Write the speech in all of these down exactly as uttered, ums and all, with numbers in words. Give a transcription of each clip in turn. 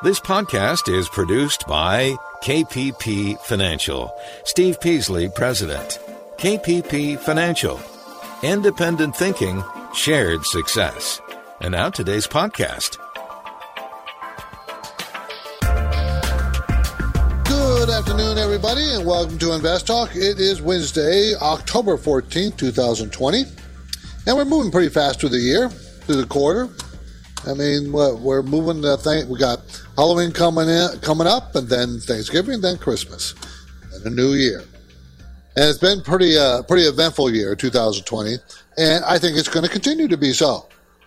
This podcast is produced by K P P Financial. Steve Peasley, President. K P P Financial. Independent thinking, shared success. And now today's podcast. Good afternoon, everybody, and welcome to Invest Talk. It is Wednesday, October fourteenth, twenty twenty. And we're moving pretty fast through the year, through the quarter. I mean, we're moving the thing. We got Halloween coming in, coming up, and then Thanksgiving, then Christmas, and a new year. And it's been pretty, uh, pretty eventful year, two thousand twenty, and I think it's going to continue to be so.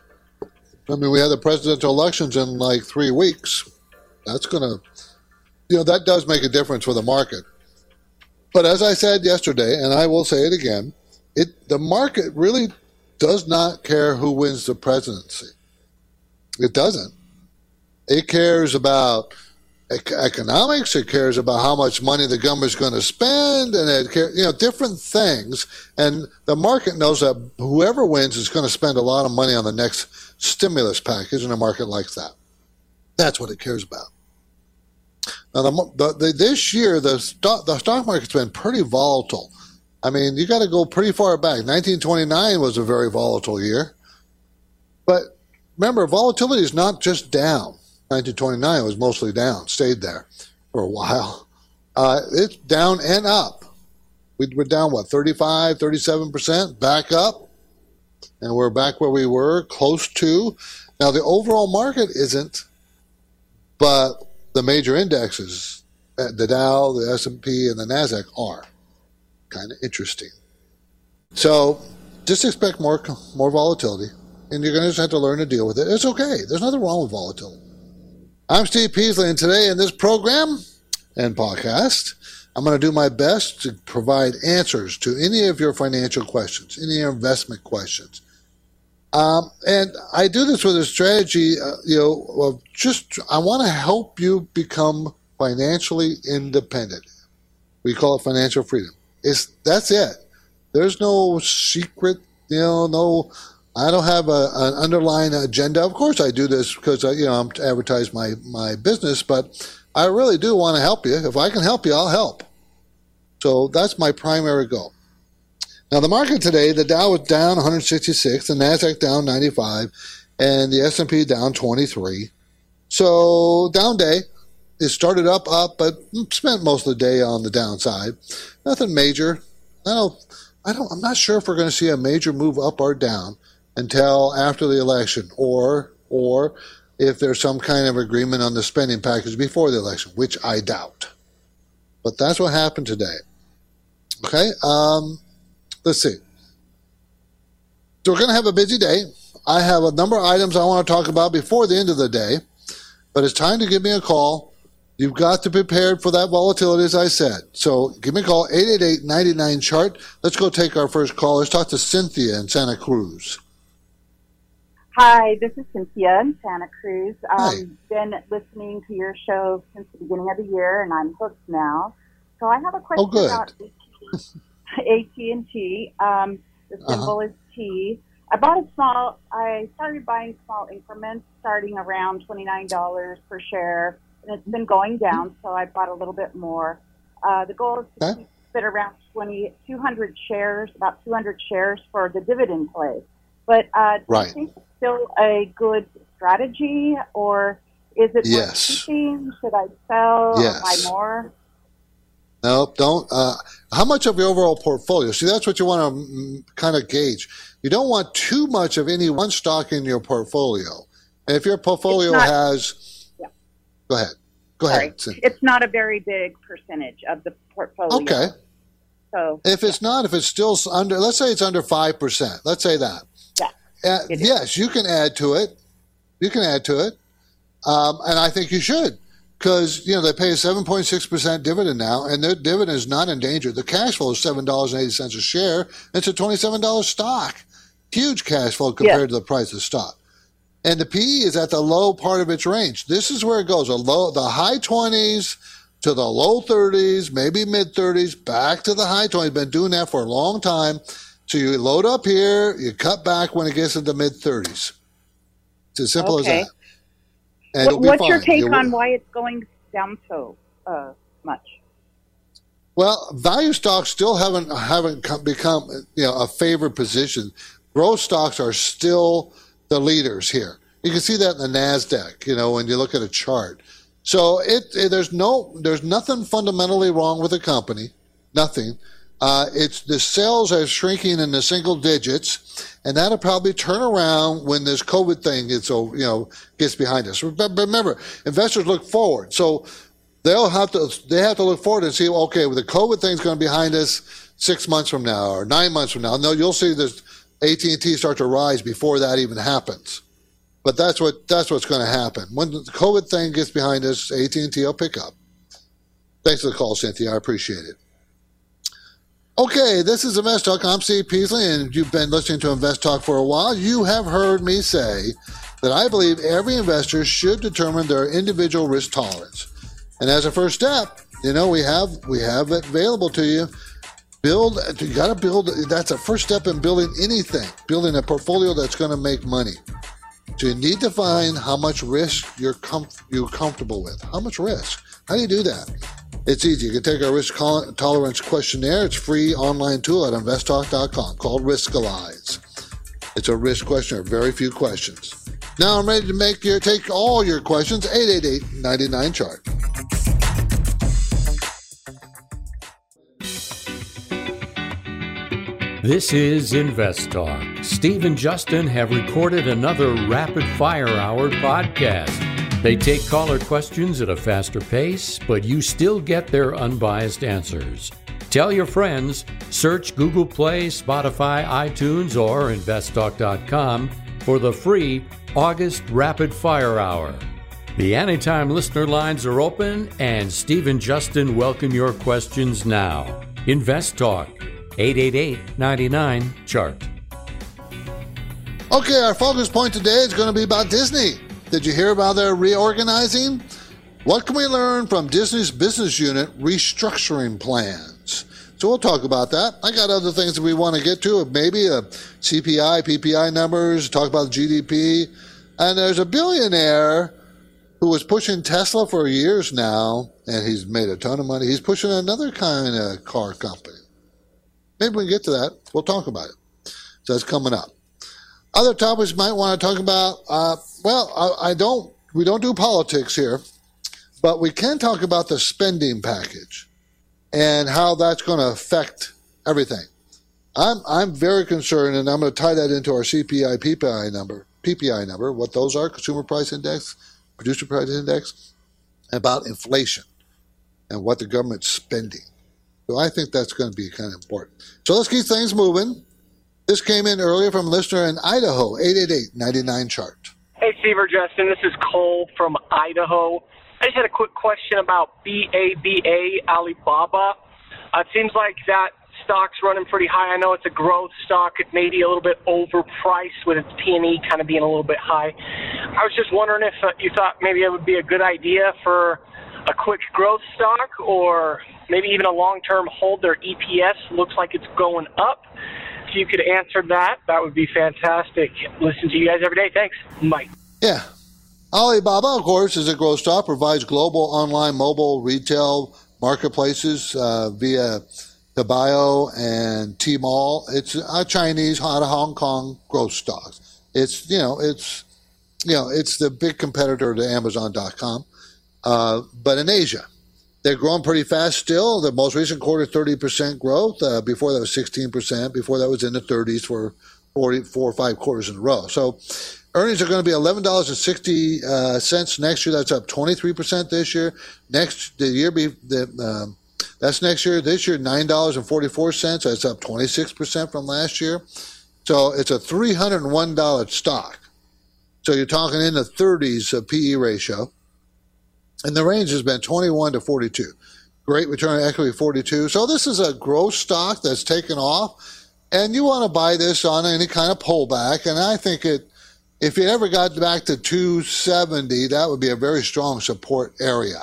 I mean, we have the presidential elections in like three weeks. That's going to, you know, that does make a difference for the market. But as I said yesterday, and I will say it again, it the market really does not care who wins the presidency. It doesn't. It cares about economics. It cares about how much money the government's going to spend, and it cares, you know, different things. And the market knows that whoever wins is going to spend a lot of money on the next stimulus package, and the market likes that. That's what it cares about. Now, the, the, the, this year, the stock, the stock market's been pretty volatile. I mean, you got to go pretty far back. nineteen twenty-nine was a very volatile year, but remember, volatility is not just down. nineteen twenty-nine was mostly down, stayed there for a while. Uh, it's down and up. We were down, what, thirty-five, thirty-seven percent, back up, and we're back where we were, close to. Now, the overall market isn't, but the major indexes, the Dow, the S and P, and the NASDAQ are. Kind of interesting. So just expect more, more volatility. And you're going to just have to learn to deal with it. It's okay. There's nothing wrong with volatility. I'm Steve Peasley, and today in this program and podcast, I'm going to do my best to provide answers to any of your financial questions, any of your investment questions. Um, and I do this with a strategy, uh, you know, of just I want to help you become financially independent. We call it financial freedom. It's that's it. There's no secret, you know, no. I don't have a, an underlying agenda. Of course, I do this because I, you know, I'm to advertise my, my business, but I really do want to help you. If I can help you, I'll help. So that's my primary goal. Now, the market today, the Dow was down one hundred sixty-six, the NASDAQ down ninety-five, and the S and P down twenty-three. So down day. It started up, up, but spent most of the day on the downside. Nothing major. I don't. I don't. I'm not sure if we're going to see a major move up or down until after the election, or or if there's some kind of agreement on the spending package before the election, which I doubt. But that's what happened today. Okay, um, let's see. So we're going to have a busy day. I have a number of items I want to talk about before the end of the day, but it's time to give me a call. You've got to be prepared for that volatility, as I said. So give me a call, eight eight eight, nine nine, C H A R T. Let's go take our first call. Let's talk to Cynthia in Santa Cruz. Hi, this is Cynthia in Santa Cruz. Hi. I've been listening to your show since the beginning of the year, and I'm hooked now. So I have a question Oh, good. about A T and T. Um, the symbol Uh-huh. is T. I bought a small, I started buying small increments starting around twenty-nine dollars per share, and it's been going down, so I bought a little bit more. Uh, the goal is to Okay. keep it around twenty, two hundred shares, about two hundred shares for the dividend play. But uh, do Right. you think it's still a good strategy, or is it Yes. worth keeping? Should I sell Yes. or buy more? No, don't. Uh, how much of your overall portfolio? See, that's what you want to mm, kind of gauge. You don't want too much of any one stock in your portfolio. And if your portfolio It's not- has, Yeah. go ahead. Go Sorry. ahead. Cynthia. It's not a very big percentage of the portfolio. Okay. So If it's not, if it's still under, let's say it's under five percent. Let's say that. yeah, Uh, it is. yes, you can add to it. You can add to it. Um, and I think you should. Because, you know, they pay a seven point six percent dividend now, and their dividend is not in danger. The cash flow is seven dollars and eighty cents a share. It's a twenty-seven dollars stock. Huge cash flow compared Yeah. to the price of stock. And the P E is at the low part of its range. This is where it goes. A low, the high twenties to the low thirties, maybe mid thirties, back to the high twenties. Been doing that for a long time. So you load up here, you cut back when it gets into mid thirties. It's as simple Okay. as that. And it'll be What's fine. your take You'll, on why it's going down so uh, much? Well, value stocks still haven't haven't come, become you know a favored position. Growth stocks are still the leaders here. You can see that in the NASDAQ, you know, when you look at a chart. So it, it there's no there's nothing fundamentally wrong with the company, nothing. Uh, it's the sales are shrinking in the single digits, and that'll probably turn around when this COVID thing gets you know gets behind us. But remember, investors look forward, so they'll have to they have to look forward and see, okay, well, the COVID thing's going to be behind us six months from now or nine months from now. No, you'll see this A T and T start to rise before that even happens. But that's what that's what's going to happen. When the COVID thing gets behind us, A T and T will pick up. Thanks for the call, Cynthia. I appreciate it. Okay, this is Invest Talk. I'm Steve Peasley, and you've been listening to Invest Talk for a while. You have heard me say that I believe every investor should determine their individual risk tolerance. And as a first step, you know, we have we have it available to you. Build, you got to build, that's a first step in building anything, building a portfolio that's going to make money. So you need to find how much risk you're, com- you're comfortable with. How much risk? How do you do that? It's easy. You can take our risk tolerance questionnaire. It's a free online tool at invest talk dot com called Riskalyze. It's a risk questionnaire, very few questions. Now I'm ready to make your take all your questions, eight eight eight, nine nine, chart. This is Invest Talk. Steve and Justin have recorded another Rapid Fire Hour podcast. They take caller questions at a faster pace, but you still get their unbiased answers. Tell your friends, search Google Play, Spotify, iTunes, or invest talk dot com for the free August Rapid Fire Hour. The Anytime listener lines are open, and Steve and Justin welcome your questions now. Invest Talk, eight eight eight, nine nine, chart. Okay, our focus point today is going to be about Disney. Did you hear about their reorganizing? What can we learn from Disney's business unit restructuring plans? So we'll talk about that. I got other things that we want to get to, maybe a C P I, P P I numbers, talk about G D P. And there's a billionaire who was pushing Tesla for years now, and he's made a ton of money. He's pushing another kind of car company. Maybe we can get to that. We'll talk about it. So that's coming up. Other topics you might want to talk about, uh, well, I, I don't, we don't do politics here, but we can talk about the spending package and how that's going to affect everything. I'm, I'm very concerned, and I'm going to tie that into our C P I, P P I number, P P I number, what those are, Consumer Price Index, Producer Price Index, about inflation and what the government's spending. So I think that's going to be kind of important. So let's keep things moving. This came in earlier from a listener in Idaho, eight eight eight, nine nine, chart. Hey, Steve or Justin. This is Cole from Idaho. I just had a quick question about B A B A, Alibaba. Uh, it seems like that stock's running pretty high. I know it's a growth stock. It may be a little bit overpriced with its P and E kind of being a little bit high. I was just wondering if uh, you thought maybe it would be a good idea for a quick growth stock or maybe even a long-term hold. Their E P S looks like it's going up. If you could answer that, that would be fantastic. Listen to you guys every day. Thanks. Bye. Yeah. Alibaba, of course, is a growth stock, provides global online mobile retail marketplaces uh, via Taobao and Tmall. It's a Chinese out of Hong Kong growth stock. It's, you know, it's, you know, it's the big competitor to Amazon dot com, uh, but in Asia. They're growing pretty fast still. The most recent quarter, thirty percent growth. Uh, before that was sixteen percent. Before that was in the thirties for forty, four or five quarters in a row. So earnings are going to be eleven dollars and sixty cents next year. That's up twenty-three percent this year. Next, the year be the um, that's next year. This year, nine dollars and forty-four cents. That's up twenty-six percent from last year. So it's a three hundred one dollars stock. So you're talking in the thirties of P E ratio. And the range has been twenty-one to forty-two. Great return on equity, forty-two. So this is a growth stock that's taken off. And you want to buy this on any kind of pullback. And I think it, if it ever got back to two seventy, that would be a very strong support area.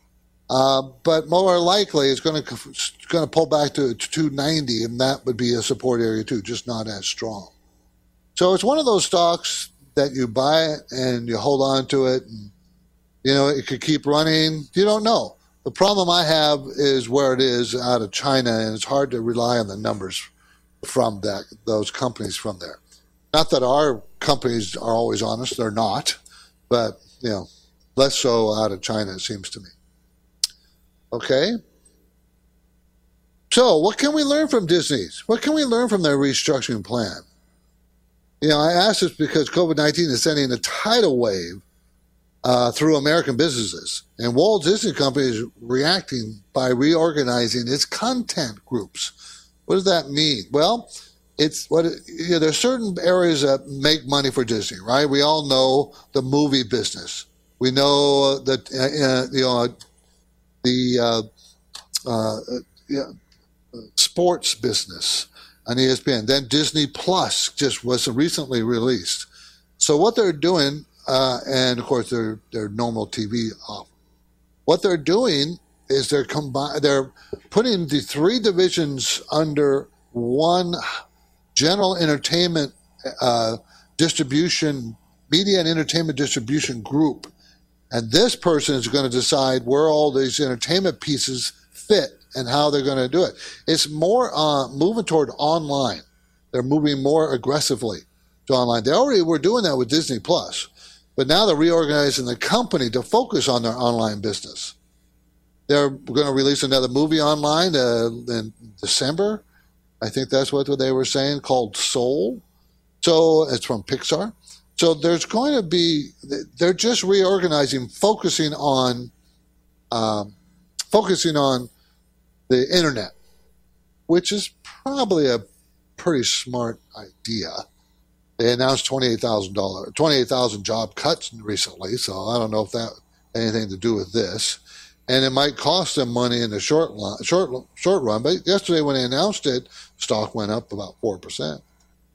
Uh, but more likely, it's going to going to pull back to two ninety, and that would be a support area too, just not as strong. So it's one of those stocks that you buy it and you hold on to it. And You know, it could keep running. You don't know. The problem I have is where it is out of China, and it's hard to rely on the numbers from that those companies from there. Not that our companies are always honest. They're not. But, you know, less so out of China, it seems to me. Okay. So what can we learn from Disney's? What can we learn from their restructuring plan? You know, I ask this because COVID nineteen is sending a tidal wave uh, through American businesses. And Walt Disney Company is reacting by reorganizing its content groups. What does that mean? Well, it's what it, you know, there's certain areas that make money for Disney, right? We all know the movie business. We know that uh, you know the uh, uh, yeah, sports business on E S P N. Then Disney Plus just was recently released. So what they're doing, uh, and of course their their normal T V off. What they're doing is they're combi- They're putting the three divisions under one general entertainment uh, distribution, media and entertainment distribution group. And this person is going to decide where all these entertainment pieces fit and how they're going to do it. It's more uh, moving toward online. They're moving more aggressively to online. They already were doing that with Disney Plus, but now they're reorganizing the company to focus on their online business. They're going to release another movie online uh, in December. I think that's what they were saying, called Soul. So it's from Pixar. So there's going to be, they're just reorganizing, focusing on, um, focusing on the internet, which is probably a pretty smart idea. They announced twenty-eight thousand dollars, twenty-eight thousand job cuts recently, so I don't know if that had anything to do with this. And it might cost them money in the short run, short, short run. But yesterday when they announced it, stock went up about four percent.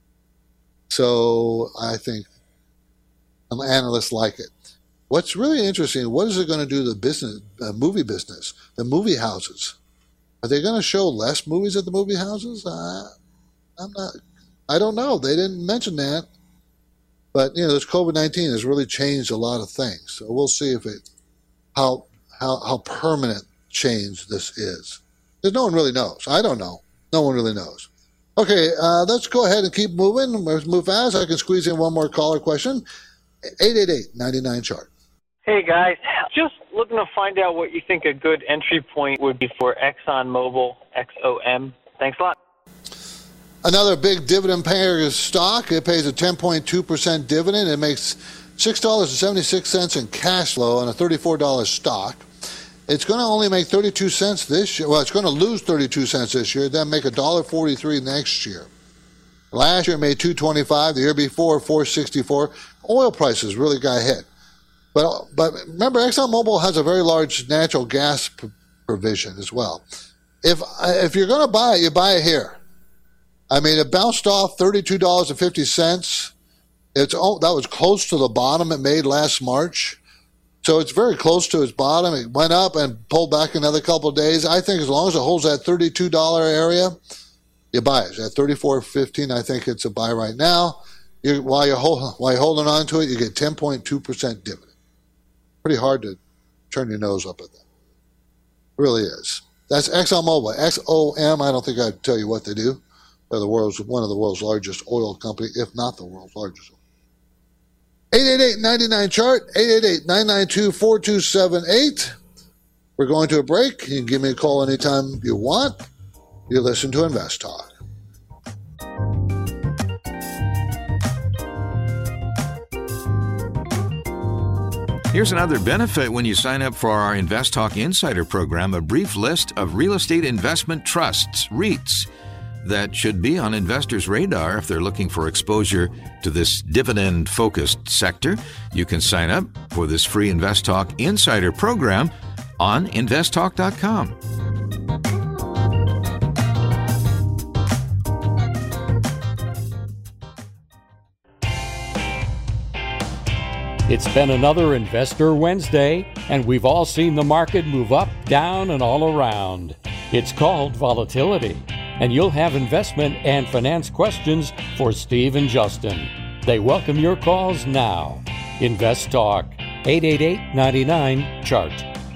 So I think analysts like it. What's really interesting, what is it going to do to the business, uh, movie business, the movie houses? Are they going to show less movies at the movie houses? Uh, I'm not, I don't know. They didn't mention that. But, you know, this COVID nineteen has really changed a lot of things. So we'll see if it, how, how, how permanent change this is. Because no one really knows. I don't know. No one really knows. Okay, uh, let's go ahead and keep moving. Let's move fast. I can squeeze in one more caller question. eight eight eight, nine nine, chart. Hey, guys. Just looking to find out what you think a good entry point would be for ExxonMobil, X O M. Thanks a lot. Another big dividend payer stock. It pays a ten point two percent dividend. It makes six dollars and seventy-six cents in cash flow on a thirty-four dollars stock. It's going to only make thirty-two cents this year. Well, it's going to lose thirty-two cents this year, then make one dollar and forty-three cents next year. Last year it made two twenty-five. The year before, four sixty-four. Oil prices really got hit. But but remember, ExxonMobil has a very large natural gas p- provision as well. If if you're going to buy it, you buy it here. I mean, it bounced off thirty-two dollars and fifty cents. It's oh, that was close to the bottom it made last March. So it's very close to its bottom. It went up and pulled back another couple of days. I think as long as it holds that thirty-two dollars area, you buy it. At thirty-four fifteen, I think it's a buy right now. You, while, you're hold, while you're holding on to it, you get ten point two percent dividend. Pretty hard to turn your nose up at that. It really is. That's ExxonMobil. X O M, I don't think I'd tell you what they do. They're the world's, one of the world's largest oil company, if not the world's largest. eight eight eight, nine nine, chart, eight eight eight, nine nine two, four two seven eight. We're going to a break. You can give me a call anytime you want. You listen to Invest Talk. Here's another benefit when you sign up for our Invest Talk Insider program, a brief list of real estate investment trusts, REITs, that should be on investors' radar if they're looking for exposure to this dividend-focused sector. You can sign up for this free Invest Talk Insider program on invest talk dot com. It's been another Investor Wednesday, and we've all seen the market move up, down, and all around. It's called volatility, and you'll have investment and finance questions for Steve and Justin. They welcome your calls now. Invest Talk, eight eight eight, nine nine, chart.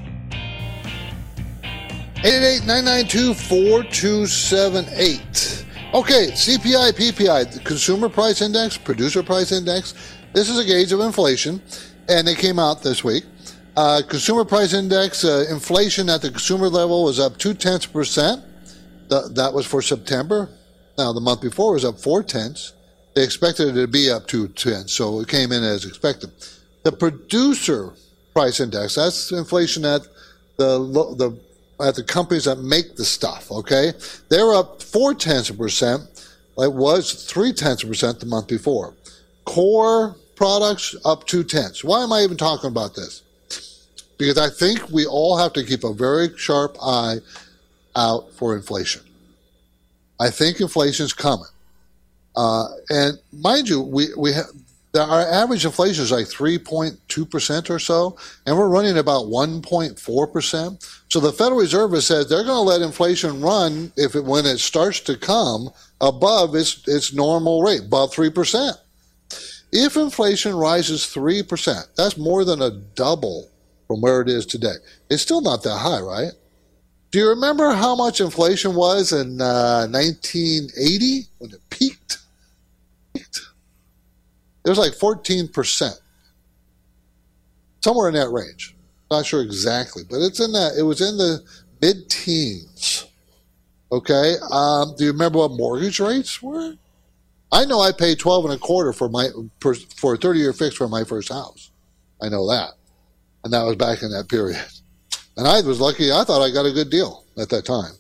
eight eight eight, nine nine two, four two seven eight. Okay, C P I, P P I, the Consumer Price Index, Producer Price Index. This is a gauge of inflation, and they came out this week. Uh, Consumer Price Index, uh, inflation at the consumer level was up two tenths percent. The, that was for September. Now, the month before was up four tenths. They expected it to be up two tenths, so it came in as expected. The Producer Price Index, that's inflation at the the at the companies that make the stuff, okay? They were up four tenths of a percent. It was three tenths of a percent the month before. Core products up two tenths. Why am I even talking about this? Because I think we all have to keep a very sharp eye out for inflation. I think inflation's coming. Uh, and mind you, we, we have, our average inflation is like three point two percent or so, and we're running about one point four percent. So the Federal Reserve has said they're going to let inflation run if it, when it starts to come above its, its normal rate, above three percent. If inflation rises three percent, that's more than a double from where it is today. It's still not that high, right? Do you remember how much inflation was in uh, nineteen eighty when it peaked? peaked? It was like fourteen percent. Somewhere in that range. Not sure exactly, but it's in that. It was in the mid-teens. Okay? Um, do you remember what mortgage rates were? I know I paid twelve and a quarter for my for a thirty-year fix for my first house. I know that. And that was back in that period. And I was lucky. I thought I got a good deal at that time.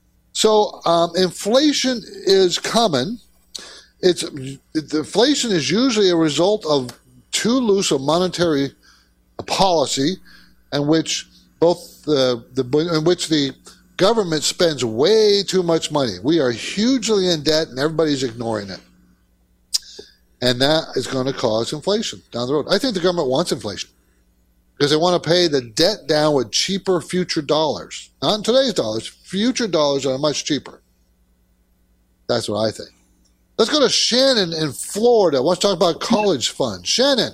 So um, inflation is coming. It's it, inflation is usually a result of too loose a monetary policy, in which both the, the in which the government spends way too much money. We are hugely in debt, and everybody's ignoring it. And that is going to cause inflation down the road. I think the government wants inflation because they want to pay the debt down with cheaper future dollars. Not in today's dollars. Future dollars are much cheaper. That's what I think. Let's go to Shannon in Florida. Let's talk about college funds. Shannon.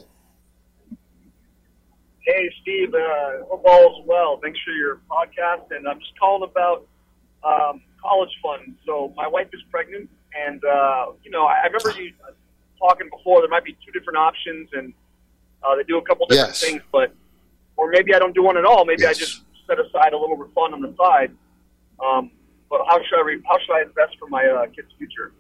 Hey, Steve. Uh, hope all is well. Thanks for your podcast. And I'm just calling about um, college funds. So my wife is pregnant, and, uh, you know, I, I remember you talking before. There might be two different options, and uh, they do a couple different yes. things. But or maybe I don't do one at all. Maybe yes. I just set aside a little refund on the side. Um, but how should I re- how should I invest for my uh, kid's future?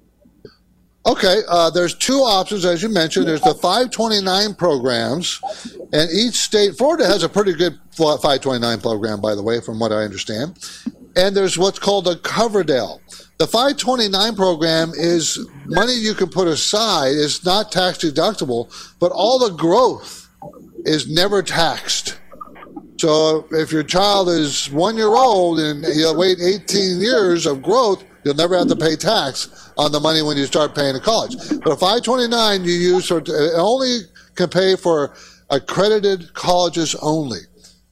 Okay, uh, there's two options, as you mentioned. There's the five twenty-nine programs, and each state, Florida has a pretty good five twenty-nine program, by the way, from what I understand. And there's what's called a Coverdell. The five twenty-nine program is money you can put aside. It's not tax deductible, but all the growth is never taxed. So if your child is one year old and you'll wait eighteen years of growth, you'll never have to pay tax on the money when you start paying to college. But a five twenty-nine you use for, it only can pay for accredited colleges only.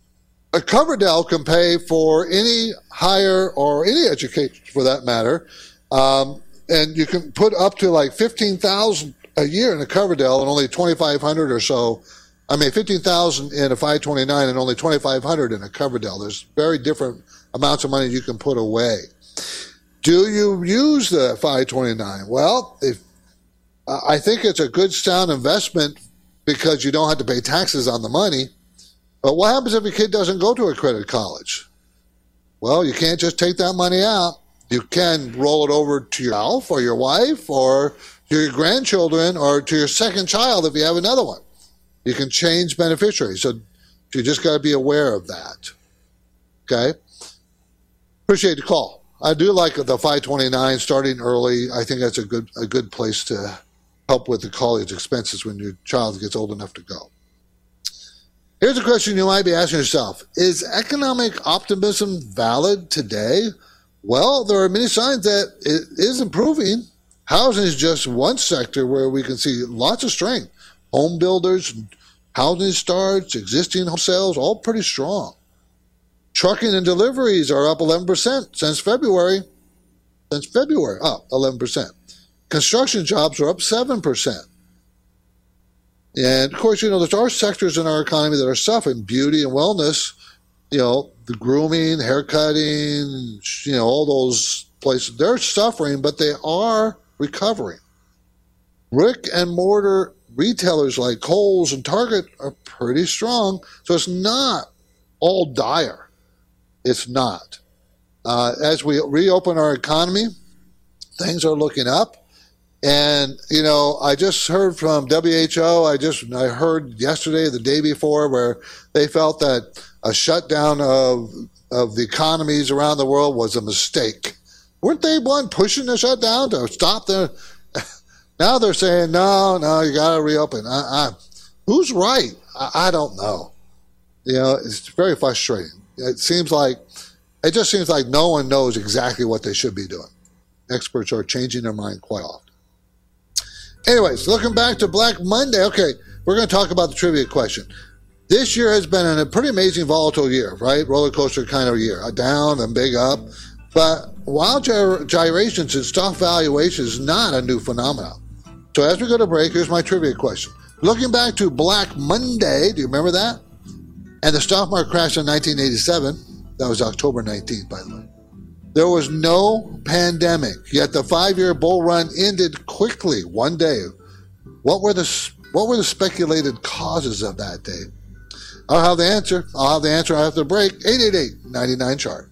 A Coverdell can pay for any higher or any education for that matter. Um, and you can put up to like fifteen thousand dollars a year in a Coverdell and only twenty-five hundred dollars or so. I mean, fifteen thousand dollars in a five twenty-nine and only twenty-five hundred dollars in a Coverdell. There's very different amounts of money you can put away. Do you use the five twenty-nine? Well, if uh, I think it's a good, sound investment because you don't have to pay taxes on the money. But what happens if your kid doesn't go to accredited college? Well, you can't just take that money out. You can roll it over to yourself or your wife or to your grandchildren or to your second child if you have another one. You can change beneficiaries. So you just got to be aware of that. Okay? Appreciate the call. I do like the five twenty-nine starting early. I think that's a good a good place to help with the college expenses when your child gets old enough to go. Here's a question you might be asking yourself. Is economic optimism valid today? Well, there are many signs that it is improving. Housing is just one sector where we can see lots of strength. Home builders, housing starts, existing home sales, all pretty strong. Trucking and deliveries are up eleven percent since February. Since February, up eleven percent. Construction jobs are up seven percent. And, of course, you know, there are sectors in our economy that are suffering. Beauty and wellness, you know, the grooming, haircutting, you know, all those places, they're suffering, but they are recovering. Brick and mortar retailers like Kohl's and Target are pretty strong, so it's not all dire. It's not. Uh, as we reopen our economy, things are looking up. And, you know, I just heard from W H O, I just I heard yesterday, the day before, where they felt that a shutdown of of the economies around the world was a mistake. Weren't they one pushing the shutdown to stop the... Now they're saying, no, no, you got to reopen. I, I, who's right? I, I don't know. You know, it's very frustrating. It seems like, it just seems like no one knows exactly what they should be doing. Experts are changing their mind quite often. Anyways, looking back to Black Monday, okay, we're going to talk about the trivia question. This year has been a pretty amazing volatile year, right? Roller coaster kind of year, a down and big up. But wild gyr- gyrations in stock valuation is not a new phenomenon. So as we go to break, here's my trivia question. Looking back to Black Monday, do you remember that? And the stock market crashed in nineteen eighty-seven. That was October nineteenth, by the way. There was no pandemic, yet the five-year bull run ended quickly, one day. What were the what were the speculated causes of that day? I'll have the answer. I'll have the answer after the break. eight eight eight, nine nine, chart.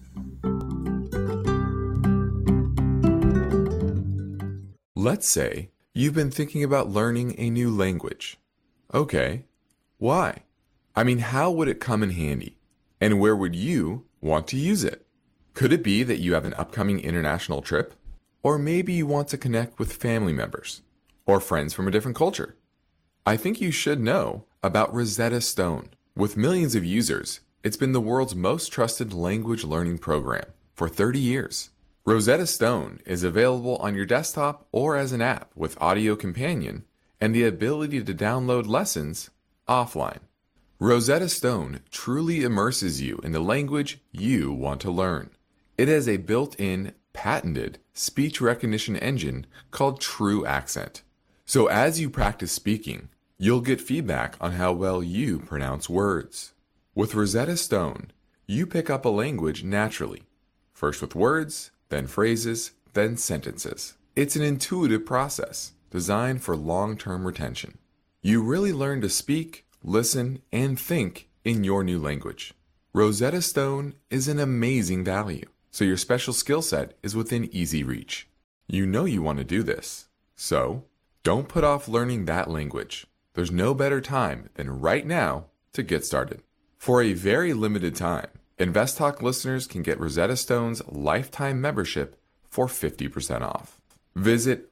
Let's say you've been thinking about learning a new language. Okay, why? I mean, how would it come in handy? And where would you want to use it? Could it be that you have an upcoming international trip? Or maybe you want to connect with family members or friends from a different culture? I think you should know about Rosetta Stone. With millions of users, it's been the world's most trusted language learning program for thirty years. Rosetta Stone is available on your desktop or as an app with Audio Companion and the ability to download lessons offline. Rosetta Stone truly immerses you in the language you want to learn. It has a built-in, patented speech recognition engine called True Accent. So as you practice speaking, you'll get feedback on how well you pronounce words. With Rosetta Stone, you pick up a language naturally, first with words, then phrases, then sentences. It's an intuitive process designed for long-term retention. You really learn to speak, listen, and think in your new language. Rosetta Stone is an amazing value, so your special skill set is within easy reach. You know you want to do this, so don't put off learning that language. There's no better time than right now to get started. For a very limited time, InvestTalk listeners can get Rosetta Stone's lifetime membership for fifty percent off. Visit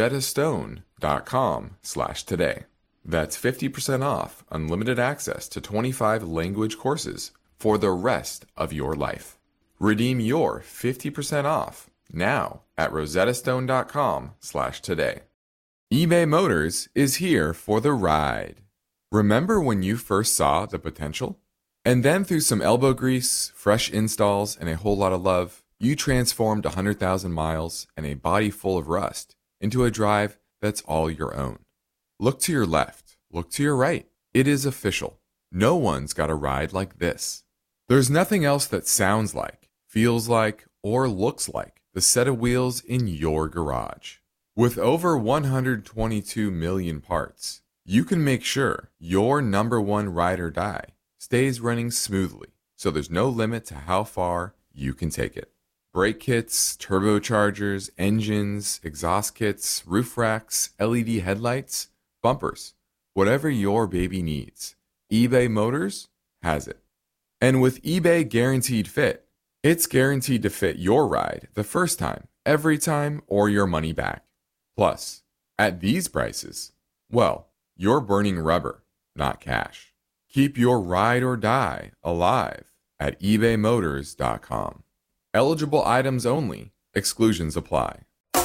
rosettastone.com slash today. That's fifty percent off unlimited access to twenty-five language courses for the rest of your life. Redeem your fifty percent off now at rosettastone.com slash today. eBay Motors is here for the ride. Remember when you first saw the potential? And then through some elbow grease, fresh installs, and a whole lot of love, you transformed one hundred thousand miles and a body full of rust into a drive that's all your own. Look to your left. Look to your right. It is official. No one's got a ride like this. There's nothing else that sounds like, feels like, or looks like the set of wheels in your garage. With over one hundred twenty-two million parts, you can make sure your number one ride or die stays running smoothly, so there's no limit to how far you can take it. Brake kits, turbochargers, engines, exhaust kits, roof racks, L E D headlights, bumpers, whatever your baby needs, eBay Motors has it. And with eBay Guaranteed Fit, it's guaranteed to fit your ride the first time, every time, or your money back. Plus, at these prices, well, you're burning rubber, not cash. Keep your ride or die alive at ebay motors dot com. Eligible items only. Exclusions apply.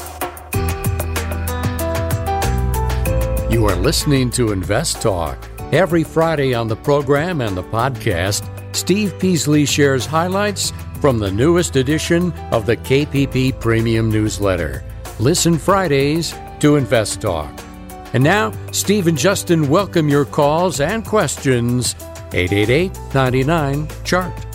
You are listening to Invest Talk. Every Friday on the program and the podcast, Steve Peasley shares highlights from the newest edition of the K P P Premium Newsletter. Listen Fridays to Invest Talk. And now, Steve and Justin welcome your calls and questions. eight eight eight, nine nine, C H A R T.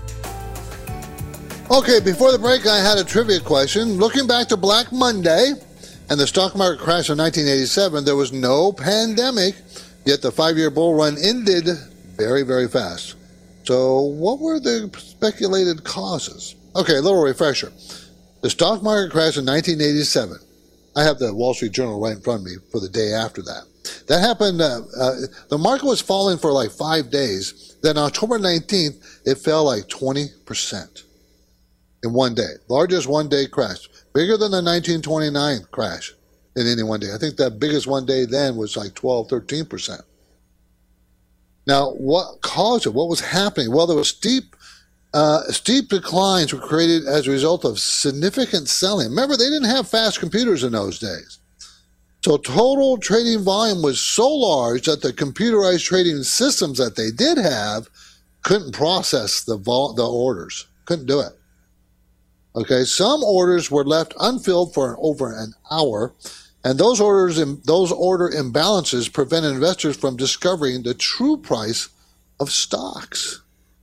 Okay, before the break, I had a trivia question. Looking back to Black Monday and the stock market crash of nineteen eighty-seven, there was no pandemic, yet the five-year bull run ended very, very fast. So what were the speculated causes? Okay, a little refresher. The stock market crash in nineteen eighty-seven. I have the Wall Street Journal right in front of me for the day after that. That happened, uh, uh, the market was falling for like five days. Then October nineteenth, it fell like twenty percent in one day. Largest one-day crash. Bigger than the nineteen twenty-nine crash in any one day. I think that biggest one day then was like twelve, thirteen percent. Now, what caused it? What was happening? Well, there was steep Uh, steep declines were created as a result of significant selling. Remember, they didn't have fast computers in those days. So total trading volume was so large that the computerized trading systems that they did have couldn't process the vol- the orders. Couldn't do it. Okay, some orders were left unfilled for over an hour, and those orders, those order imbalances prevented investors from discovering the true price of stocks.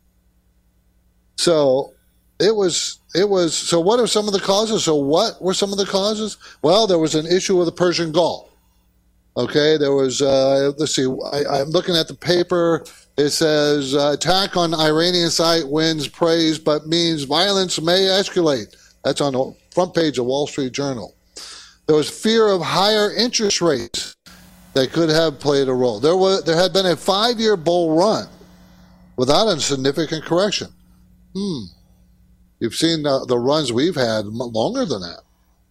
So it was, it was, so what are some of the causes? So what were some of the causes? Well, there was an issue with the Persian Gulf. Okay, there was, uh, let's see, I, I'm looking at the paper. It says, uh, attack on Iranian site wins praise, but means violence may escalate. That's on the front page of Wall Street Journal. There was fear of higher interest rates that could have played a role. There was, there had been a five-year bull run without a significant correction. Hmm. You've seen the, the runs we've had longer than that.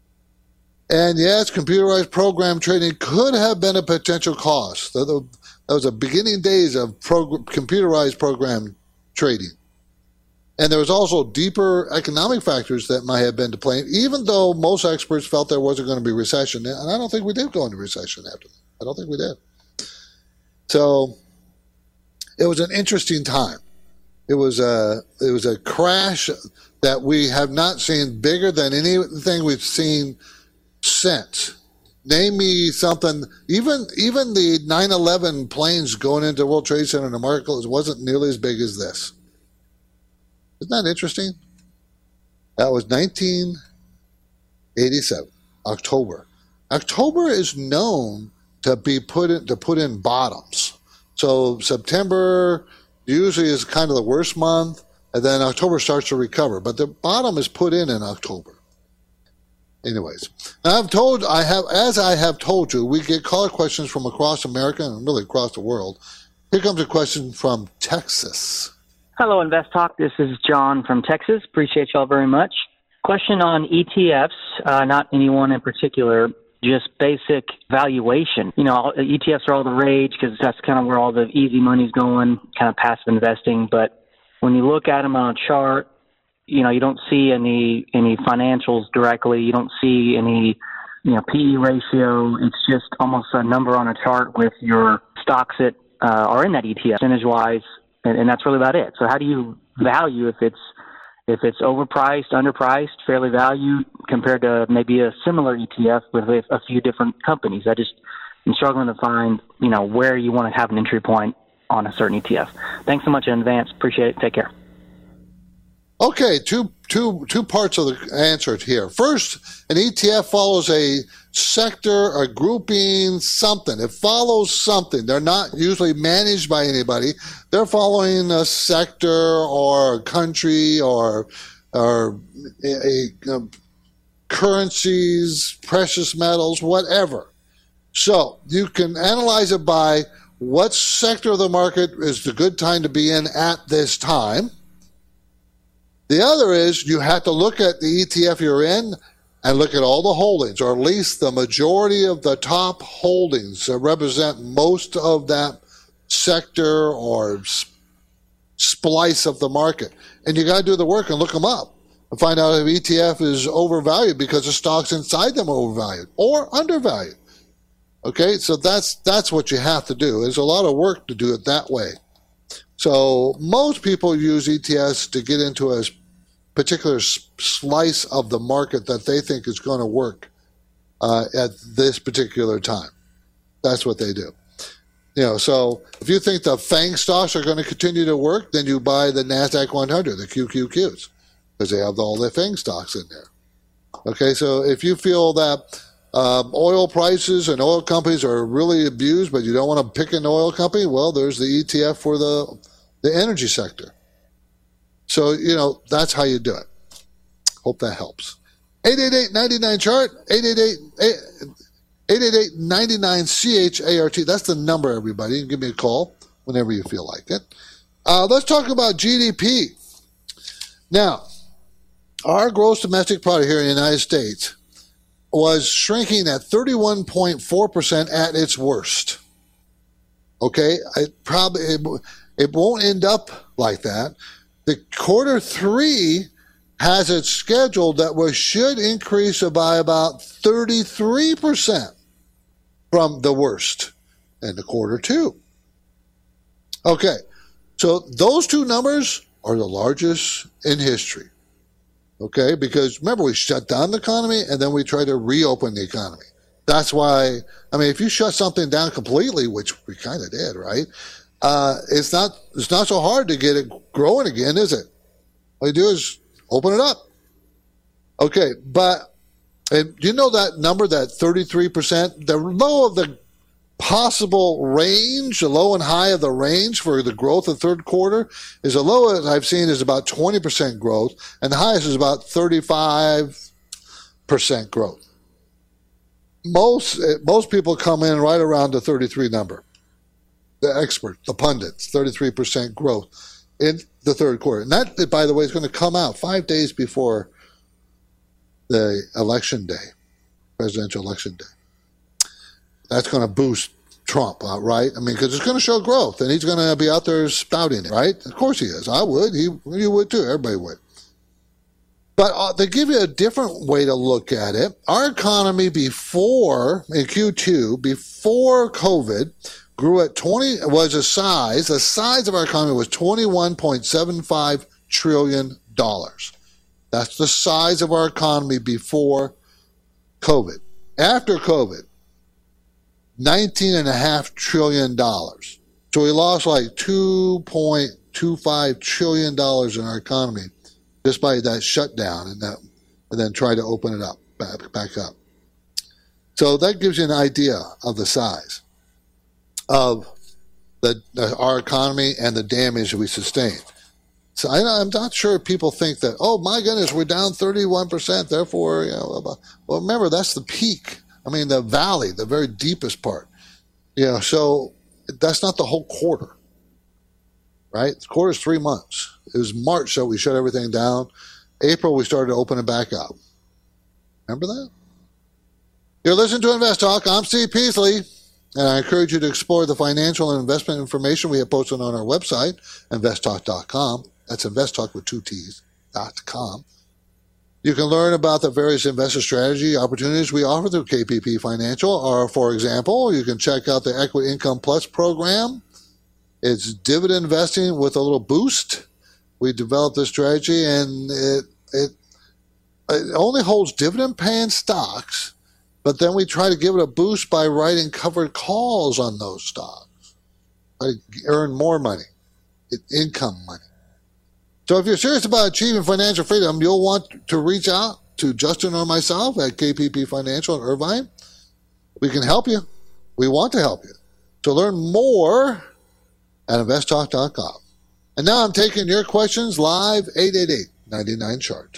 And yes, computerized program trading could have been a potential cause. That was the beginning days of prog- computerized program trading. And there was also deeper economic factors that might have been to play, even though most experts felt there wasn't going to be recession. And I don't think we did go into recession after that. I don't think we did. So it was an interesting time. It was a it was a crash that we have not seen bigger than anything we've seen since. Name me something. Even even the nine eleven planes going into World Trade Center in America wasn't nearly as big as this. Isn't that interesting? That was nineteen eighty-seven, October. October is known to be put in, to put in bottoms. So September usually is kind of the worst month, and then October starts to recover. But the bottom is put in in October. Anyways, now I've told, I have, as I have told you, we get caller questions from across America and really across the world. Here comes a question from Texas. Hello, Invest Talk. This is John from Texas. Appreciate y'all very much. Question on E T Fs, uh, not anyone in particular. Just basic valuation. You know, E T Fs are all the rage because that's kind of where all the easy money's going, kind of passive investing. But when you look at them on a chart, you know, you don't see any any financials directly. You don't see any, you know, P E ratio. It's just almost a number on a chart with your stocks that uh, are in that E T F, percentage-wise, and, and that's really about it. So how do you value if it's If it's overpriced, underpriced, fairly valued compared to maybe a similar E T F with a, a few different companies? I just am struggling to find, you know, where you want to have an entry point on a certain E T F. Thanks so much in advance. Appreciate it. Take care. Okay, two, two, two parts of the answer here. First, an E T F follows a sector, a grouping, something. It follows something. They're not usually managed by anybody. They're following a sector or a country or or a, a, a currencies, precious metals, whatever. So you can analyze it by what sector of the market is the good time to be in at this time. The other is you have to look at the E T F you're in and look at all the holdings, or at least the majority of the top holdings that represent most of that sector or splice of the market. And you got to do the work and look them up and find out if E T F is overvalued because the stocks inside them are overvalued or undervalued. Okay, so that's that's what you have to do. There's a lot of work to do it that way. So most people use E T Fs to get into a particular slice of the market that they think is going to work uh, at this particular time. That's what they do. You know, so if you think the FANG stocks are going to continue to work, then you buy the NASDAQ one hundred, the Q Q Qs, because they have all the FANG stocks in there. Okay, so if you feel that um, oil prices and oil companies are really abused, but you don't want to pick an oil company, well, there's the E T F for the the energy sector. So, you know, that's how you do it. Hope that helps. eight eight eight, nine nine, chart, eight eight eight, eight eight eight, nine nine, C H A R T. That's the number, everybody. You can give me a call whenever you feel like it. Uh, let's talk about G D P. Now, our gross domestic product here in the United States was shrinking at thirty-one point four percent at its worst. Okay? It probably it, it won't end up like that. The quarter three has it scheduled that we should increase by about thirty-three percent from the worst in the quarter two. Okay, so those two numbers are the largest in history. Okay, because remember, we shut down the economy and then we try to reopen the economy. That's why, I mean, if you shut something down completely, which we kind of did, right? Uh, it's not it's not so hard to get it growing again, is it? All you do is open it up. Okay, but and you know that number, that thirty-three percent, the low of the possible range, the low and high of the range for the growth of third quarter is the low as I've seen is about twenty percent growth, and the highest is about thirty-five percent growth. Most most people come in right around the thirty-three number. The experts, the pundits, thirty-three percent growth in the third quarter. And that, by the way, is going to come out five days before the election day, presidential election day. That's going to boost Trump, uh, right? I mean, because it's going to show growth, and he's going to be out there spouting it, right? Of course he is. I would. He, you would too. Everybody would. But uh, to give you a different way to look at it, our economy before, in Q two, before COVID, grew at twenty, was a size, the size of our economy was twenty-one point seven five trillion dollars. That's the size of our economy before COVID. After COVID, nineteen point five trillion dollars. So we lost like two point two five trillion dollars in our economy just by that shutdown and that, and then try to open it up, back, back up. So that gives you an idea of the size of the, the our economy and the damage we sustained. So I, I'm not sure people think that, oh my goodness, we're down thirty-one percent, therefore, you know, well, remember, that's the peak. I mean, the valley, the very deepest part. You know, so that's not the whole quarter, right? The quarter's three months. It was March that we shut everything down. April, we started to open it back up. Remember that? You're listening to Invest Talk. I'm Steve Peasley, and I encourage you to explore the financial and investment information we have posted on our website, invest talk dot com. That's InvestTalk with two T's, dot com. You can learn about the various investor strategy opportunities we offer through K P P Financial. Or, for example, you can check out the Equity Income Plus program. It's dividend investing with a little boost. We developed this strategy, and it it, it only holds dividend-paying stocks, but then we try to give it a boost by writing covered calls on those stocks. Try to earn more money, income money. So if you're serious about achieving financial freedom, you'll want to reach out to Justin or myself at K P P Financial in Irvine. We can help you. We want to help you. To learn more at invest talk dot com. And now I'm taking your questions live, eight eight eight, nine nine, chart.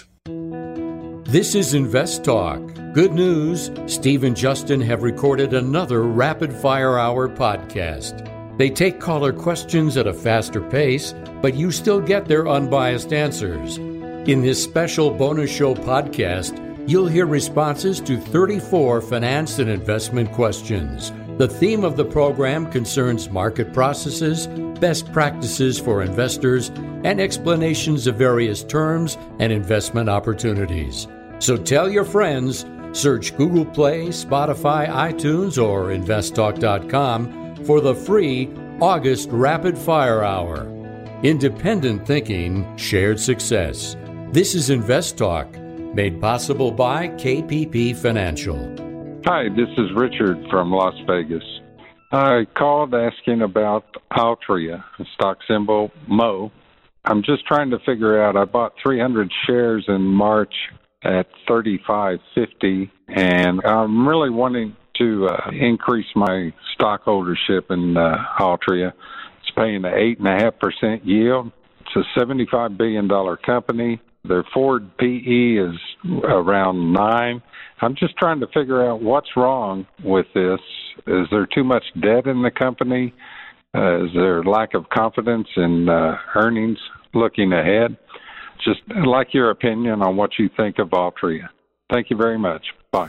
This is Invest Talk. Good news, Steve and Justin have recorded another Rapid Fire Hour podcast. They take caller questions at a faster pace, but you still get their unbiased answers. In this special bonus show podcast, you'll hear responses to thirty-four finance and investment questions. The theme of the program concerns market processes, best practices for investors, and explanations of various terms and investment opportunities. So tell your friends, search Google Play, Spotify, iTunes, or invest talk dot com for the free August Rapid Fire Hour. Independent thinking, shared success. This is Invest Talk, made possible by K P P Financial. Hi, this is Richard from Las Vegas. I called asking about Altria, stock symbol M O. I'm just trying to figure out, I bought three hundred shares in March at thirty-five fifty, and I'm really wanting to uh, increase my stock ownership in uh, Altria. It's paying an eight point five percent yield. It's a seventy-five billion dollars company. Their forward P E is around nine. I'm just trying to figure out what's wrong with this. Is there too much debt in the company? Uh, is there lack of confidence in uh, earnings looking ahead? Just like your opinion on what you think of Altria. Thank you very much. Bye.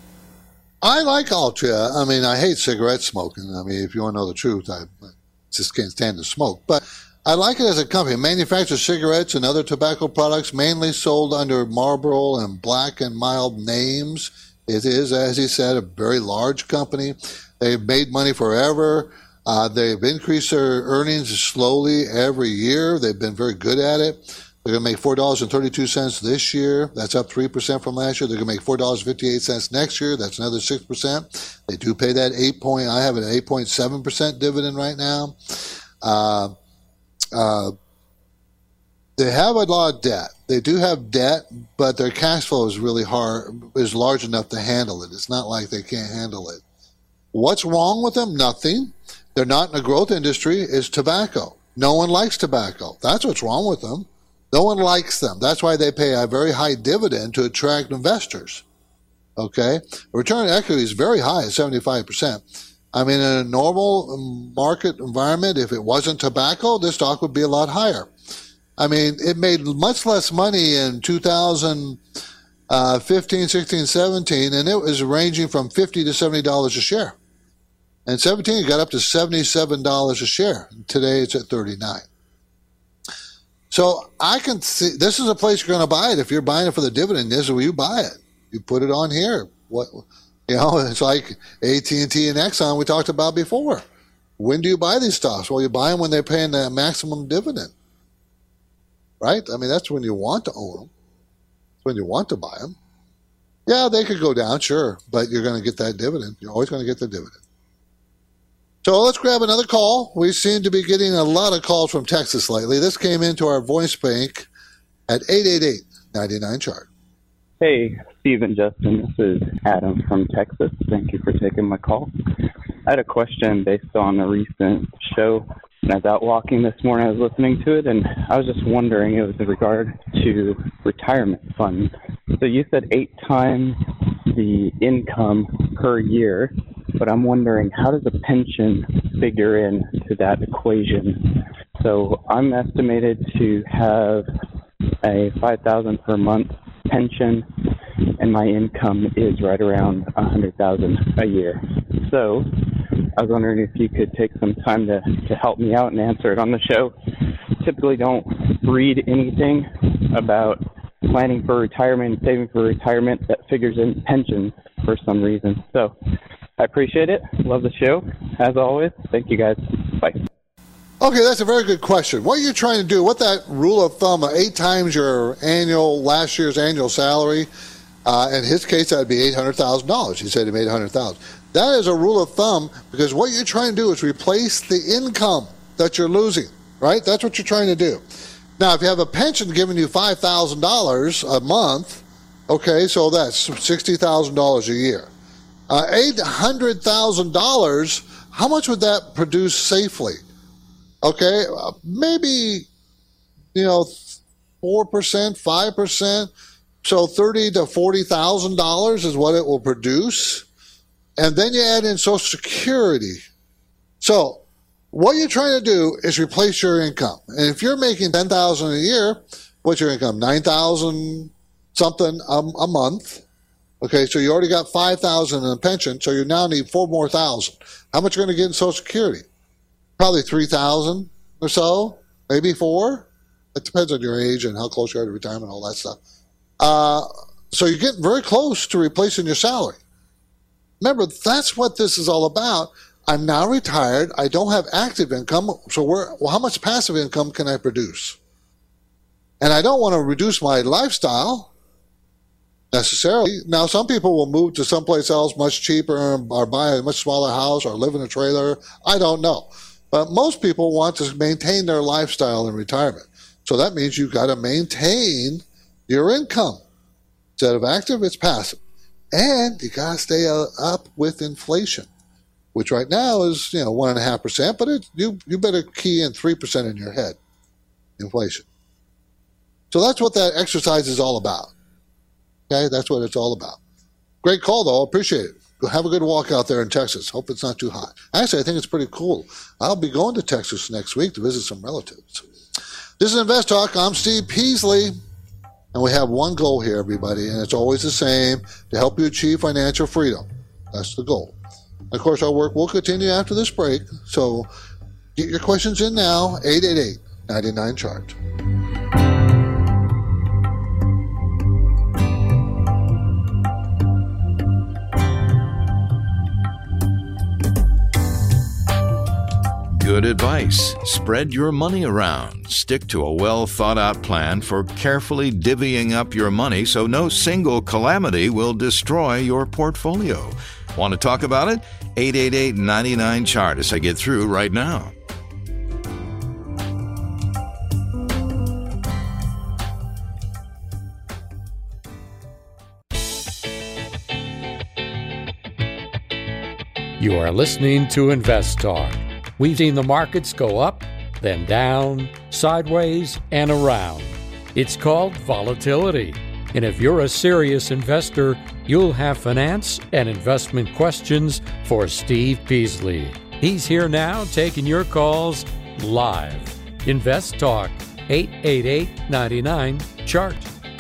I like Altria. I mean, I hate cigarette smoking. I mean, if you want to know the truth, I just can't stand to smoke. But I like it as a company. It manufactures cigarettes and other tobacco products, mainly sold under Marlboro and Black and Mild names. It is, as he said, a very large company. They've made money forever. Uh, they've increased their earnings slowly every year. They've been very good at it. They're going to make four dollars and thirty-two cents this year. That's up three percent from last year. They're going to make four dollars and fifty-eight cents next year. That's another six percent. They do pay that eight point, I have an eight point seven percent dividend right now. Uh, uh, they have a lot of debt. They do have debt, but their cash flow is really hard, is large enough to handle it. It's not like they can't handle it. What's wrong with them? Nothing. They're not in a growth industry. It's tobacco. No one likes tobacco. That's what's wrong with them. No one likes them. That's why they pay a very high dividend to attract investors. Okay? Return on equity is very high at seventy-five percent. I mean, in a normal market environment, if it wasn't tobacco, this stock would be a lot higher. I mean, it made much less money in two thousand fifteen, sixteen, seventeen, and it was ranging from fifty to seventy dollars a share. And seventeen, it got up to seventy-seven dollars a share. Today, it's at thirty-nine. So I can see, this is a place you're going to buy it. If you're buying it for the dividend, this is where you buy it. You put it on here. What, you know, it's like A T and T and Exxon we talked about before. When do you buy these stocks? Well, you buy them when they're paying the maximum dividend. Right? I mean, that's when you want to own them. It's when you want to buy them. Yeah, they could go down, sure, but you're going to get that dividend. You're always going to get the dividend. So let's grab another call. We seem to be getting a lot of calls from Texas lately. This came into our voice bank at eight eight eight, nine nine, chart. Hey, Steve and Justin. This is Adam from Texas. Thank you for taking my call. I had a question based on a recent show. When I was out walking this morning, I was listening to it, and I was just wondering, it was in regard to retirement funds. So you said eight times the income per year, but I'm wondering, how does a pension figure into that equation? So I'm estimated to have a five thousand dollars per month pension, and my income is right around one hundred thousand dollars a year. So I was wondering if you could take some time to, to help me out and answer it on the show. Typically don't read anything about planning for retirement and saving for retirement that figures in pensions for some reason. So I appreciate it. Love the show. As always, thank you guys. Bye. Okay, that's a very good question. What you're trying to do, what that rule of thumb, eight times your annual, last year's annual salary, uh, in his case, that would be eight hundred thousand dollars. He said he made one hundred thousand dollars. That is a rule of thumb because what you're trying to do is replace the income that you're losing, right? That's what you're trying to do. Now, if you have a pension giving you five thousand dollars a month, okay, so that's sixty thousand dollars a year. Uh, eight hundred thousand dollars, how much would that produce safely? Okay, uh, maybe, you know, four percent, five percent. So thirty thousand to forty thousand dollars is what it will produce. And then you add in Social Security. So what you're trying to do is replace your income. And if you're making ten thousand dollars a year, what's your income? nine thousand something a, a month. Okay, so you already got five thousand dollars in a pension, so you now need four more thousand. How much are you going to get in Social Security? Probably three thousand dollars or so, maybe four. It depends on your age and how close you are to retirement, all that stuff. Uh, so you're getting very close to replacing your salary. Remember, that's what this is all about. I'm now retired. I don't have active income. So where, well, how much passive income can I produce? And I don't want to reduce my lifestyle. necessarily. Now, some people will move to someplace else much cheaper or buy a much smaller house or live in a trailer. I don't know. But most people want to maintain their lifestyle in retirement. So that means you've got to maintain your income. Instead of active, it's passive. And you got to stay up with inflation, which right now is, you know, one and a half percent, but it, you, you better key in three percent in your head, inflation. So that's what that exercise is all about. Okay, that's what it's all about. Great call, though. Appreciate it. Have a good walk out there in Texas. Hope it's not too hot. Actually, I think it's pretty cool. I'll be going to Texas next week to visit some relatives. This is Invest Talk. I'm Steve Peasley, and we have one goal here, everybody, and it's always the same, to help you achieve financial freedom. That's the goal. Of course, our work will continue after this break, so get your questions in now, eight eight eight, nine nine, chart. Good advice. Spread your money around. Stick to a well-thought-out plan for carefully divvying up your money so no single calamity will destroy your portfolio. Want to talk about it? eight eight eight, nine nine, chart as I get through right now. You are listening to Invest Talk. We've seen the markets go up, then down, sideways, and around. It's called volatility. And if you're a serious investor, you'll have finance and investment questions for Steve Peasley. He's here now taking your calls live. Invest Talk, eight eight eight, nine nine, chart.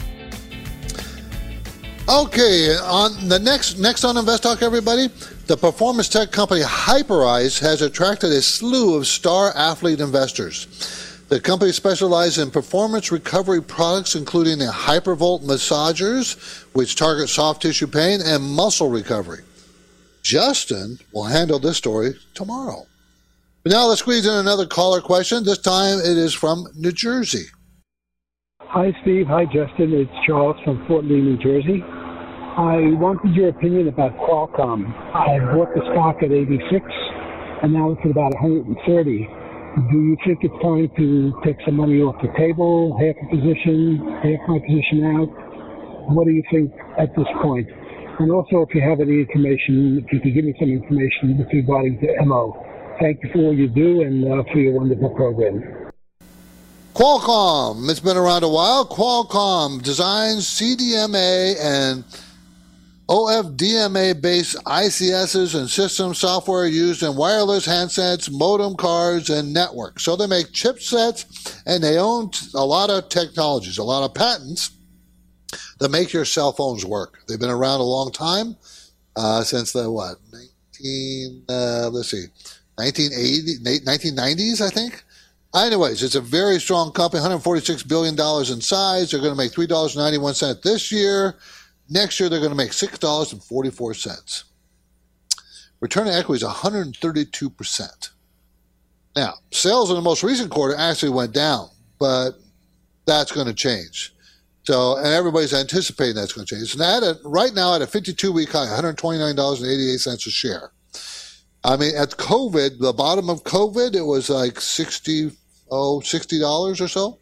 Okay, on the next next on Invest Talk, everybody, the performance tech company Hyperice has attracted a slew of star athlete investors. The company specializes in performance recovery products, including the Hypervolt massagers, which target soft tissue pain, and muscle recovery. Justin will handle this story tomorrow. But now let's squeeze in another caller question. This time it is from New Jersey. Hi, Steve. Hi, Justin. It's Charles from Fort Lee, New Jersey. I wanted your opinion about Qualcomm. I bought the stock at eighty-six, and now it's at about one hundred thirty. Do you think it's time to take some money off the table, half a position, half my position out? What do you think at this point? And also, if you have any information, if you could give me some information with regarding to M O. Thank you for all you do and uh, for your wonderful program. Qualcomm, it's been around a while. Qualcomm designs C D M A and O F D M A-based I C Ss and system software used in wireless handsets, modem cards, and networks. So they make chipsets, and they own a lot of technologies, a lot of patents that make your cell phones work. They've been around a long time, uh, since the, what, nineteen, uh, let's see, nineteen eighty, nineteen nineties, I think. Anyways, it's a very strong company, one hundred forty-six billion dollars in size. They're going to make three dollars and ninety-one cents this year. Next year, they're going to make six dollars and forty-four cents. Return on equity is one hundred thirty-two percent. Now, sales in the most recent quarter actually went down, but that's going to change. So, and everybody's anticipating that's going to change. So now, at a, right now, at a fifty-two week high, one hundred twenty-nine dollars and eighty-eight cents a share. I mean, at COVID, the bottom of COVID, it was like sixty, oh, sixty dollars or so.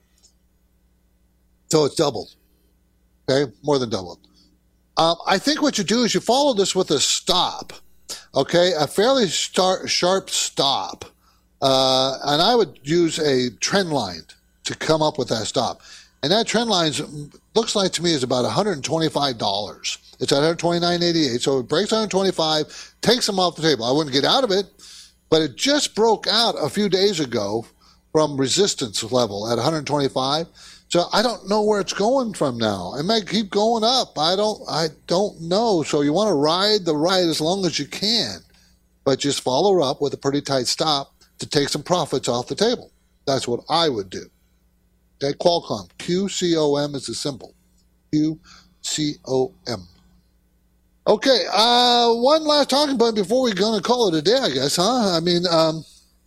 So it's doubled. Okay, more than doubled. Um, I think what you do is you follow this with a stop, okay, a fairly star- sharp stop, uh, and I would use a trend line to come up with that stop. And that trend line looks like to me is about one hundred twenty-five dollars. It's at one hundred twenty-nine dollars and eighty-eight cents, so it breaks one hundred twenty-five dollars, takes them off the table. I wouldn't get out of it, but it just broke out a few days ago from resistance level at one hundred twenty-five dollars. So I don't know where it's going from now. It might keep going up. I don't I don't know. So you want to ride the ride as long as you can, but just follow up with a pretty tight stop to take some profits off the table. That's what I would do. Okay, Qualcomm. Q C O M is the symbol. Q C O M. Okay, uh, one last talking point before we're going to call it a day, I guess, huh? I mean, um,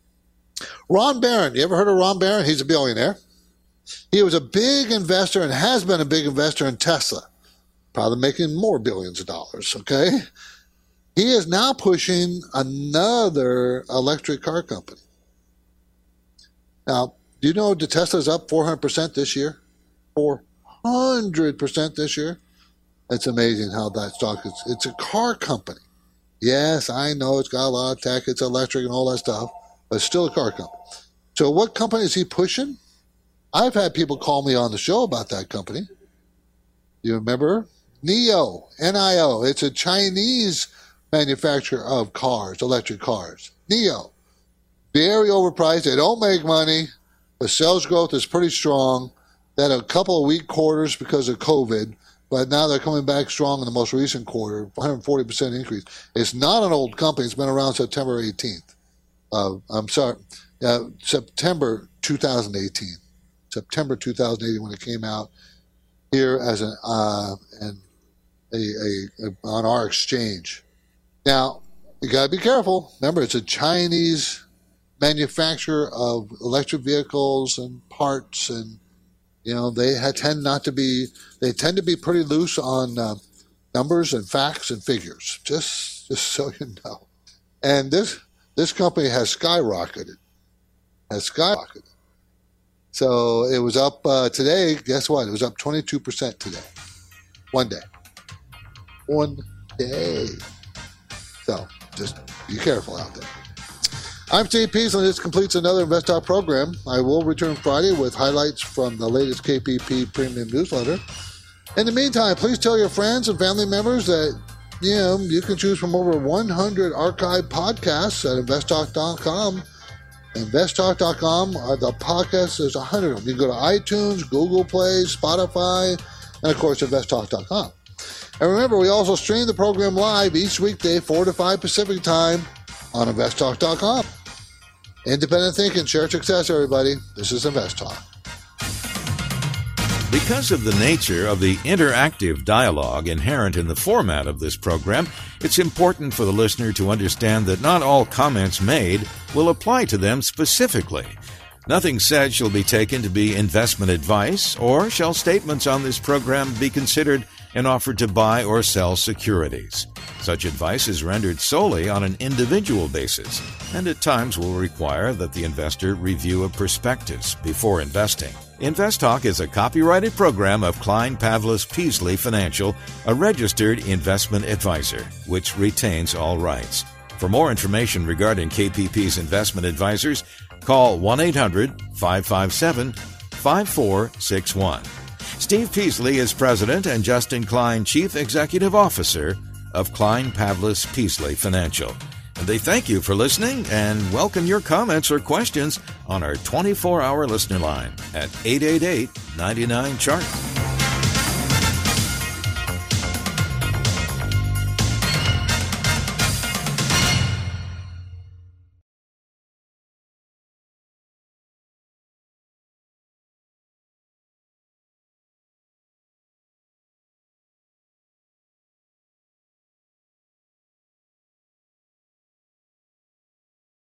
Ron Barron. You ever heard of Ron Barron? He's a billionaire. He was a big investor and has been a big investor in Tesla. probably making more billions of dollars, okay? He is now pushing another electric car company. Now, do you know the Tesla's up four hundred percent this year? four hundred percent this year? It's amazing how that stock is. It's a car company. Yes, I know it's got a lot of tech, it's electric and all that stuff, but it's still a car company. So what company is he pushing? I've had people call me on the show about that company. You remember? NIO, N I O. It's a Chinese manufacturer of cars, electric cars. NIO. Very overpriced. They don't make money. The sales growth is pretty strong. They had a couple of weak quarters because of COVID, but now they're coming back strong in the most recent quarter, one hundred forty percent increase. It's not an old company. It's been around September eighteenth. Uh, I'm sorry, uh, September two thousand eighteen. September two thousand eighteen when it came out here as an uh, and a, a, a on our exchange. Now you got to be careful. Remember, it's a Chinese manufacturer of electric vehicles and parts, and you know they had, tend not to be. They tend to be pretty loose on uh, numbers and facts and figures. Just, just so you know. And this this company has skyrocketed. Has skyrocketed. So it was up uh, today. Guess what? It was up twenty-two percent today. One day. One day. So just be careful out there. I'm Steve Peasley. This completes another Invest Talk program. I will return Friday with highlights from the latest K P P Premium Newsletter. In the meantime, please tell your friends and family members that you know you can choose from over one hundred archived podcasts at invest talk dot com. invest talk dot com are the podcasts. There's one hundred of them. You can go to iTunes, Google Play, Spotify, and of course, invest talk dot com. And remember, we also stream the program live each weekday, four to five Pacific time on invest talk dot com. Independent thinking, share success, everybody. This is Invest Talk. Because of the nature of the interactive dialogue inherent in the format of this program, it's important for the listener to understand that not all comments made will apply to them specifically. Nothing said shall be taken to be investment advice, or shall statements on this program be considered an offer to buy or sell securities. Such advice is rendered solely on an individual basis, and at times will require that the investor review a prospectus before investing. Invest Talk is a copyrighted program of Klein Pavlis Peasley Financial, a registered investment advisor, which retains all rights. For more information regarding K P P's investment advisors, call one eight hundred five five seven five four six one. Steve Peasley is President and Justin Klein Chief Executive Officer of Klein Pavlis Peasley Financial. And they thank you for listening and welcome your comments or questions on our twenty-four hour listener line at eight eight eight, nine nine, C H A R T.